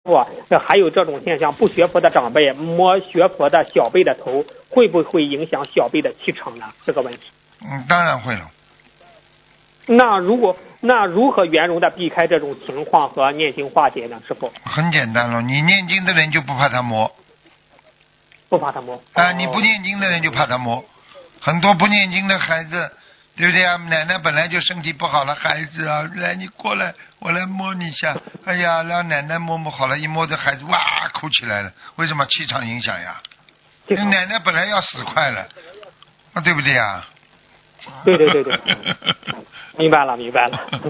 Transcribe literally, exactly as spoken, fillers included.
傅，那还有这种现象，不学佛的长辈摸学佛的小辈的头，会不会影响小辈的气场呢？这个问题。 嗯，当然会了。 那如果那如何圆融的避开这种情况和念经化解呢？师傅？ 很简单了，你念经的人就不怕他摸。 不怕他摸。 啊、 哦， 你不念经的人就怕他摸。很多不念经的孩子，对不对啊？奶奶本来就身体不好了，孩子啊，来你过来，我来摸你一下。哎呀，让奶奶摸摸好了，一摸这孩子哇哭起来了。为什么？气场影响呀。那奶奶本来要死快了，啊，对不对呀？ 对对对对，明白了明白了。